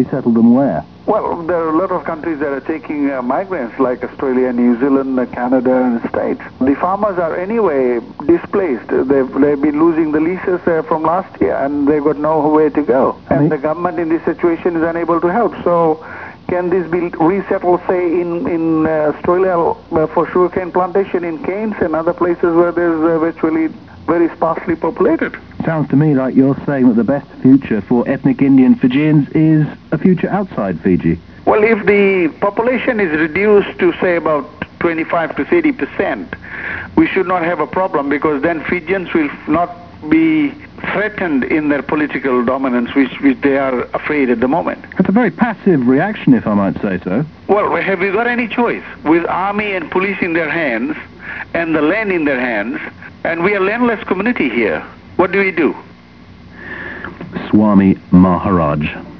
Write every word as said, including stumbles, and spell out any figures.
resettle them where? Well, there are a lot of countries that are taking uh, migrants, like Australia, New Zealand, uh, Canada, and States. The farmers are anyway displaced. They've, they've been losing the leases uh, from last year, and they've got nowhere to go. I mean, and the government in this situation is unable to help. So can this be resettled, say, in, in uh, Australia uh, for sugarcane plantation in Cairns and other places where there's uh, virtually very sparsely populated? Sounds to me like you're saying that the best future for ethnic Indian Fijians is a future outside Fiji. Well, if the population is reduced to, say, about twenty-five to thirty percent, we should not have a problem, because then Fijians will not be threatened in their political dominance, which, which they are afraid at the moment. That's a very passive reaction, if I might say so. Well, have we got any choice? With army and police in their hands, and the land in their hands, and we are a landless community here. What do we do? Swami Maharaj.